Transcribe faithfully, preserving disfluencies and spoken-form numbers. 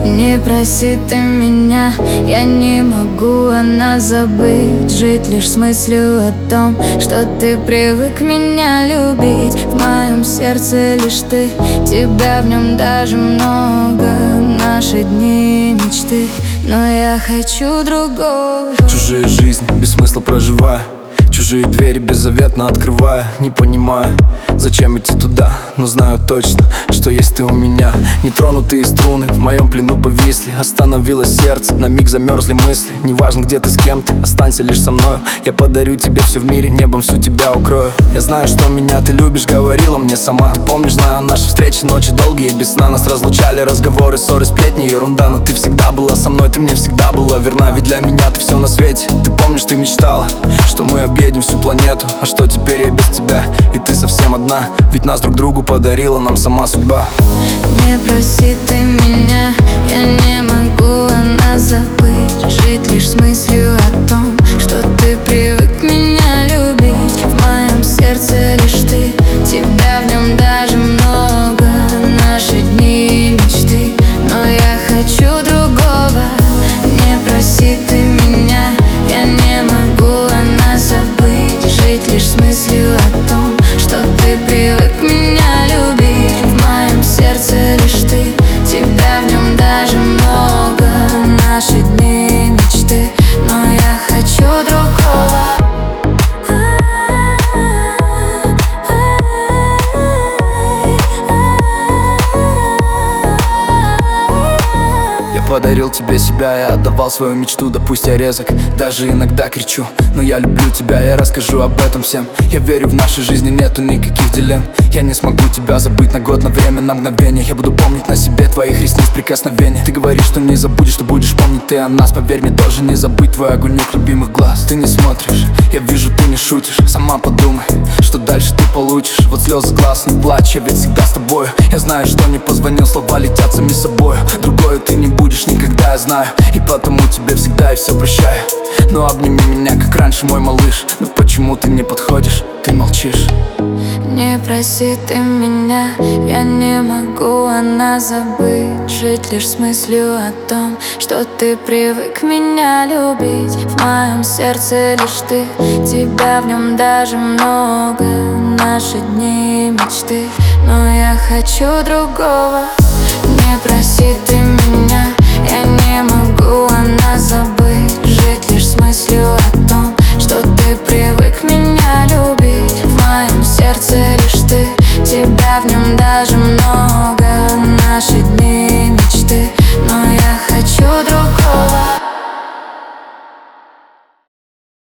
Не проси ты меня, я не могу о нас забыть. Жить лишь с мыслью о том, что ты привык меня любить. В моем сердце лишь ты, тебя в нем даже много. Наши дни мечты, но я хочу другого. Чужие жизни без смысла проживаю, чужие двери беззаветно открывая. Не понимаю, зачем идти туда, но знаю точно, что есть ты у меня. Нетронутые струны в моем плену повисли. Остановилось сердце, на миг замерзли мысли. Неважно, где ты, с кем ты, останься лишь со мною. Я подарю тебе все в мире, небом всю тебя укрою. Я знаю, что меня ты любишь, говорила мне сама. Ты помнишь, знаю, наши встречи, ночи долгие без сна. Нас разлучали разговоры, ссоры, сплетни, ерунда. Но ты всегда была со мной, ты мне всегда была верна. Ведь для меня ты все на свете. Ты помнишь, ты мечтала, что мы объедем всю планету. А что теперь я без тебя, и ты совсем одна? Ведь нас друг другу подарила нам сама судьба. Не проси ты меня, я не могу о нас забыть. Жить лишь с мыслью о том, что ты привык меня любить. В моем сердце лишь ты, тебя в нем даже много. Наши дни мечты, но я хочу другого. Не проси ты меня, я не могу о нас забыть. Жить лишь с мыслью о том, что ты привык меня любить. В моем сердце лишь ты, тебя в нем даже много. Наши дни мечты, но я хочу другого. Подарил тебе себя, я отдавал свою мечту. Да пусть я резок, даже иногда кричу, но я люблю тебя, я расскажу об этом всем. Я верю, в нашей жизни нету никаких дилемм. Я не смогу тебя забыть на год, на время, на мгновение. Я буду помнить на себе твоих ресниц прикосновения. Ты говоришь, что не забудешь, что будешь помнить ты о нас. Поверь мне, тоже не забыть твой огонек любимых глаз. Ты не смотришь, я вижу, ты не шутишь. Сама подумай, что дальше ты получишь. Вот слезы глаз, не плачь, я ведь всегда с тобою. Я знаю, что не позвонил, слова летят сами собою. Другое ты не будешь никогда, я знаю, и потому тебе всегда и все прощаю. Но обними меня, как раньше, мой малыш. Но почему ты не подходишь, ты молчишь? Не проси ты меня, я не могу о нас забыть. Жить лишь с мыслью о том, что ты привык меня любить. В моем сердце лишь ты, тебя в нем даже много. Наши дни мечты, но я хочу другого. Не проси ты меня, я не могу о нас забыть. Жить лишь с мыслью о том, что ты привык меня любить. В моем сердце лишь ты, тебя в нем даже много. Наши дни мечты, но я хочу другого.